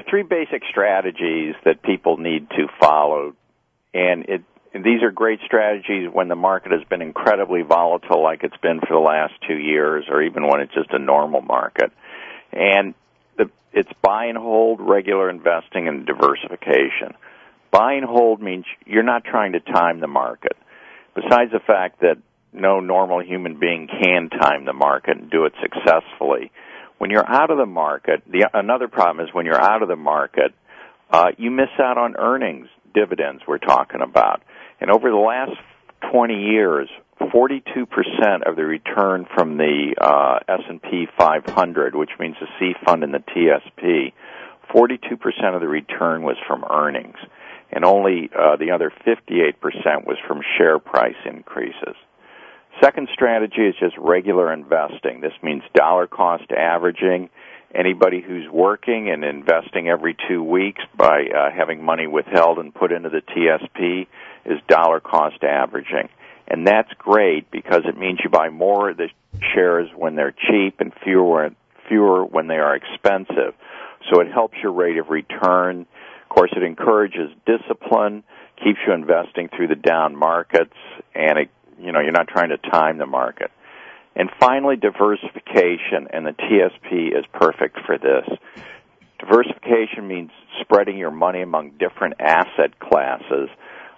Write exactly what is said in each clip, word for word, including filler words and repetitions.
three basic strategies that people need to follow, and it and these are great strategies when the market has been incredibly volatile like it's been for the last two years or even when it's just a normal market. And the, it's buy and hold, regular investing, and diversification. Buy and hold means you're not trying to time the market. Besides the fact that no normal human being can time the market and do it successfully, when you're out of the market, the, another problem is when you're out of the market, uh, you miss out on earnings, dividends we're talking about. And over the last twenty years, forty-two percent of the return from the uh, S and P five hundred, which means the C fund and the T S P, forty-two percent of the return was from earnings, and only uh, the other fifty-eight percent was from share price increases. Second strategy is just regular investing. This means dollar cost averaging. Anybody who's working and investing every two weeks by uh, having money withheld and put into the T S P is dollar cost averaging. And that's great because it means you buy more of the shares when they're cheap and fewer fewer when they are expensive. So it helps your rate of return. Of course, it encourages discipline, keeps you investing through the down markets, and it, you know, you're not trying to time the market. And finally, diversification, and the T S P is perfect for this. Diversification means spreading your money among different asset classes.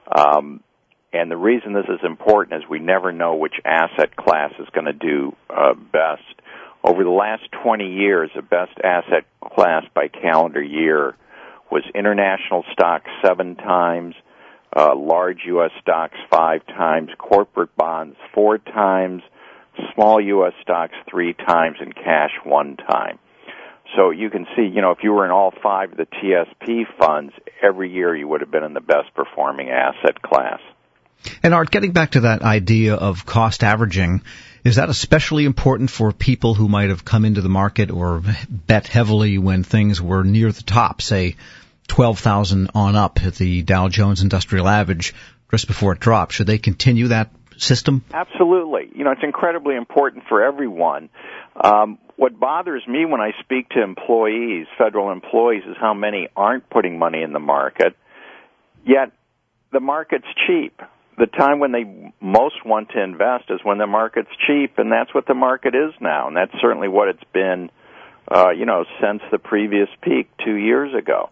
Um, and the reason this is important is we never know which asset class is going to do uh, best. Over the last twenty years, the best asset class by calendar year was international stocks seven times, uh, large U S stocks five times, corporate bonds four times, small U S stocks three times, and cash one time. So you can see, you know, if you were in all five of the T S P funds, every year you would have been in the best performing asset class. And Art, getting back to that idea of cost averaging, is that especially important for people who might have come into the market or bet heavily when things were near the top, say twelve thousand on up at the Dow Jones Industrial Average just before it dropped? Should they continue that system? Absolutely. You know, it's incredibly important for everyone. Um, what bothers me when I speak to employees, federal employees, is how many aren't putting money in the market, yet the market's cheap. The time when they most want to invest is when the market's cheap, and that's what the market is now, and that's certainly what it's been, uh, you know, since the previous peak two years ago.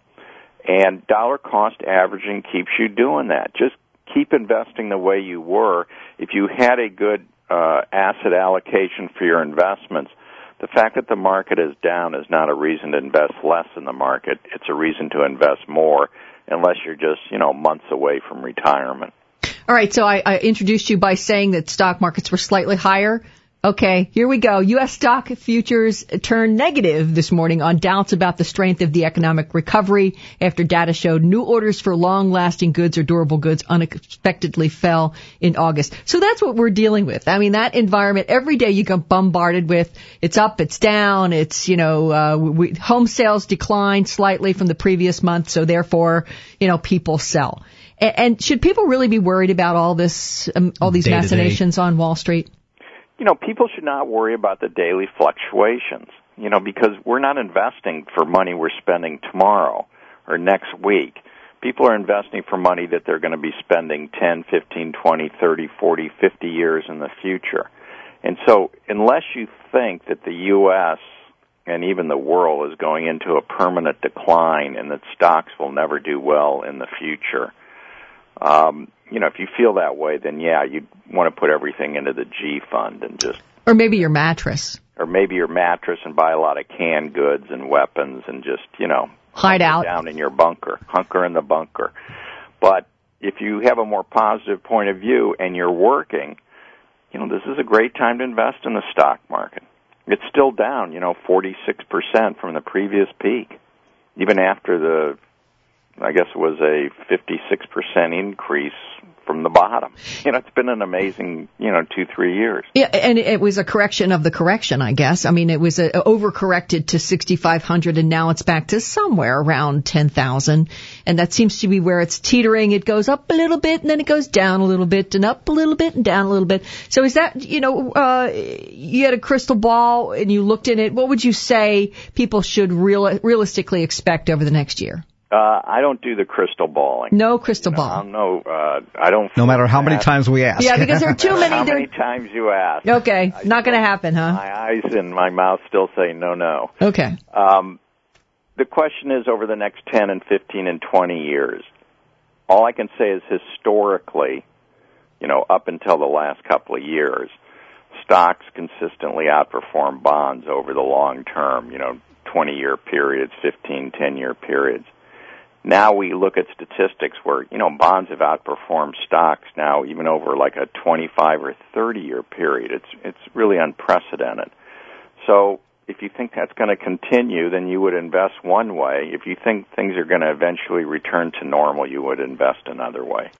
And dollar cost averaging keeps you doing that. Just keep investing the way you were. If you had a good uh, asset allocation for your investments, the fact that the market is down is not a reason to invest less in the market. It's a reason to invest more, unless you're just, you know, months away from retirement. All right, so I, I introduced you by saying that stock markets were slightly higher. Okay, here we go. U S stock futures turned negative this morning on doubts about the strength of the economic recovery after data showed new orders for long-lasting goods or durable goods unexpectedly fell in August. So that's what we're dealing with. I mean, that environment, every day you get bombarded with, it's up, it's down, it's, you know, uh, we, home sales declined slightly from the previous month, so therefore, you know, people sell. And, and should people really be worried about all this, um, all these Day-to-day machinations on Wall Street? You know, people should not worry about the daily fluctuations, you know, because we're not investing for money we're spending tomorrow or next week. People are investing for money that they're going to be spending ten, fifteen, twenty, thirty, forty, fifty years in the future. And so unless you think that the U S and even the world is going into a permanent decline and that stocks will never do well in the future, um, you know, if you feel that way, then yeah, you'd want to put everything into the G fund and just... Or maybe your mattress. Or maybe your mattress and buy a lot of canned goods and weapons and just, you know... Hide out. Down in your bunker. Hunker in the bunker. But if you have a more positive point of view and you're working, you know, this is a great time to invest in the stock market. It's still down, you know, forty-six percent from the previous peak. Even after the... I guess it was a fifty-six percent increase from the bottom. You know, it's been an amazing, you know, two, three years. Yeah, and it was a correction of the correction, I guess. I mean, it was a, overcorrected to sixty-five hundred, and now it's back to somewhere around ten thousand. And that seems to be where it's teetering. It goes up a little bit, and then it goes down a little bit, and up a little bit, and down a little bit. So is that, you know, uh, you had a crystal ball, and you looked in it. What would you say people should real, realistically expect over the next year? Uh, I don't do the crystal balling. No crystal you know, ball. No, uh, I don't. No matter how many times we ask. Yeah, because there are too many. How many times you ask? Okay, not going to happen, huh? My eyes and my mouth still say no, no. Okay. Um, the question is, over the next ten and fifteen and twenty years, all I can say is historically, you know, up until the last couple of years, stocks consistently outperform bonds over the long term. You know, twenty-year periods, fifteen, ten-year periods. Now we look at statistics where, you know, bonds have outperformed stocks now even over like a twenty-five or thirty-year period. It's it's really unprecedented. So if you think that's going to continue, then you would invest one way. If you think things are going to eventually return to normal, you would invest another way.